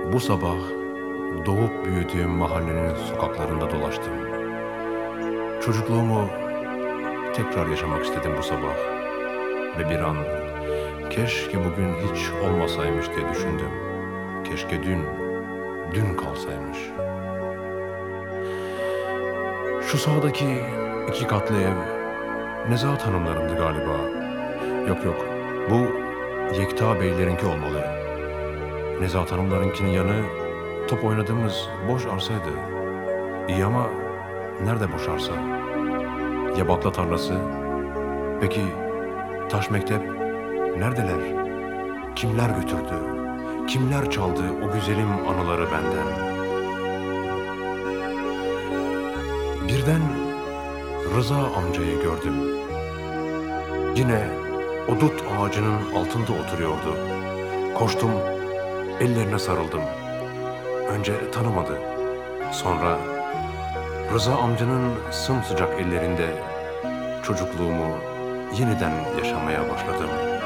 Bu sabah doğup büyüdüğüm mahallenin sokaklarında dolaştım. Çocukluğumu tekrar yaşamak istedim bu sabah. Ve bir an keşke bugün hiç olmasaymış diye düşündüm. Keşke dün kalsaymış. Şu sağdaki 2 katlı ev Nezahat Hanımlarındı galiba. Yok, bu Yekta Beylerinki olmalı. Nezahat Hanımlarınkinin yanı top oynadığımız boş arsaydı. İyi ama nerede boş arsa? Ya bakla tarlası? Peki taş mektep? Neredeler? Kimler götürdü? Kimler çaldı o güzelim anıları benden? Birden Rıza amcayı gördüm. Yine o dut ağacının altında oturuyordu. Koştum, ellerine sarıldım. Önce tanımadı. Sonra Rıza amcanın sımsıcak ellerinde çocukluğumu yeniden yaşamaya başladım.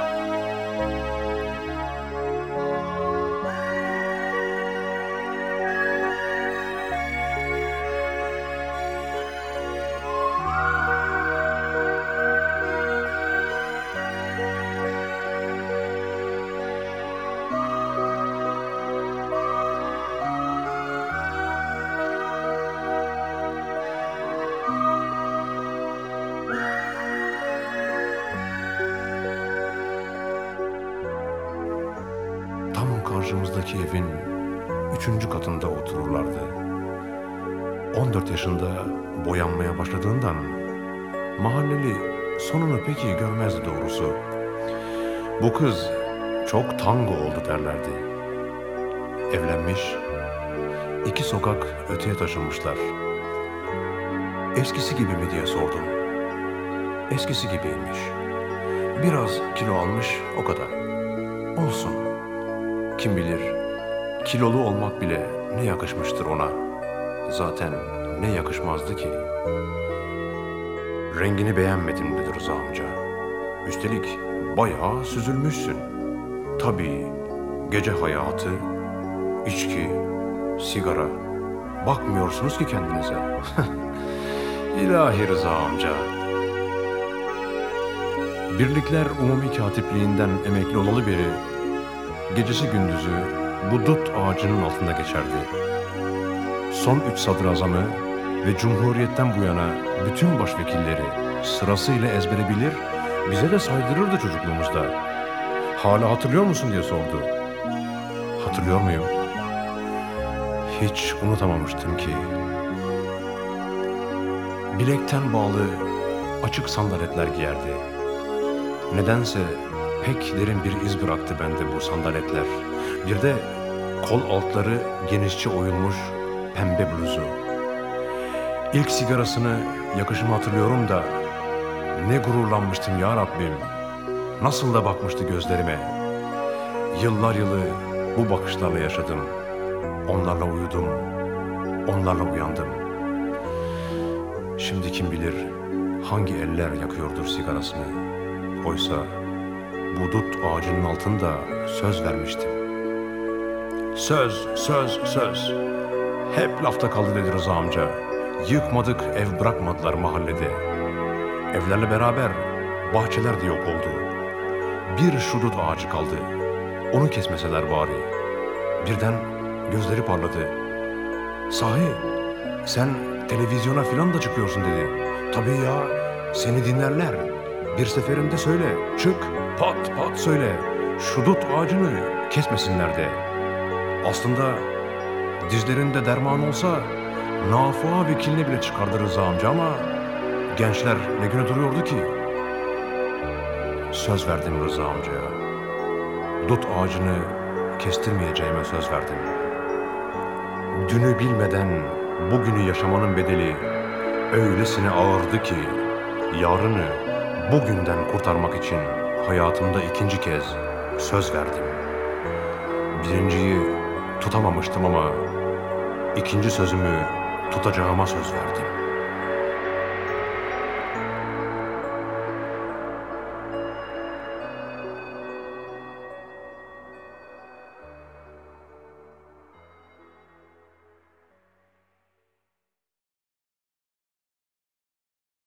Tam karşımızdaki evin 3. katında otururlardı. 14 yaşında boyanmaya başladığından mahalleli sonunu pek iyi görmezdi doğrusu. Bu kız çok tango oldu derlerdi. Evlenmiş, 2 sokak öteye taşınmışlar. Eskisi gibi mi diye sordum. Eskisi gibiymiş. Biraz kilo almış, o kadar. Olsun. Kim bilir, kilolu olmak bile ne yakışmıştır ona. Zaten ne yakışmazdı ki. Rengini beğenmedim dedi Rıza amca. Üstelik bayağı süzülmüşsün. Tabii gece hayatı, içki, sigara. Bakmıyorsunuz ki kendinize. İlahi Rıza amca. Birlikler Umumi Katipliğinden emekli olalı beri gecesi gündüzü bu dut ağacının altında geçerdi. Son 3 sadrazamı ve Cumhuriyet'ten bu yana bütün başvekilleri sırasıyla ezbere bilir, bize de saydırırdı çocukluğumuzda. Hala hatırlıyor musun diye sordu. Hatırlıyor muyum? Hiç unutamamıştım ki. Bilekten bağlı açık sandaletler giyerdi. Nedense pek derin bir iz bıraktı bende bu sandaletler. Bir de kol altları genişçe oyulmuş pembe bluzu. İlk sigarasını yakışımı hatırlıyorum da ne gururlanmıştım ya Rabbim. Nasıl da bakmıştı gözlerime. Yıllar yılı bu bakışlarla yaşadım. Onlarla uyudum. Onlarla uyandım. Şimdi kim bilir hangi eller yakıyordur sigarasını. Oysa bu dut ağacının altında söz vermiştim. Söz. Hep lafta kaldı dedi Rıza amca. Yıkmadık, ev bırakmadılar mahallede. Evlerle beraber bahçeler de yok oldu. Bir şu dut ağacı kaldı. Onu kesmeseler bari. Birden gözleri parladı. Sahi sen televizyona filan da çıkıyorsun dedi. Tabii ya, seni dinlerler. Bir seferinde söyle, çık, pat söyle. Şu dut ağacını kesmesinler de. Aslında dizlerinde derman olsa nafıa vekilini bile çıkardı Rıza amca ama gençler ne güne duruyordu ki? Söz verdim Rıza amcaya. Dut ağacını kestirmeyeceğime söz verdim. Dünü bilmeden bugünü yaşamanın bedeli öylesine ağırdı ki yarını bugünden kurtarmak için hayatımda 2. kez söz verdim. Birinciyi tutamamıştım ama 2. sözümü tutacağıma söz verdim.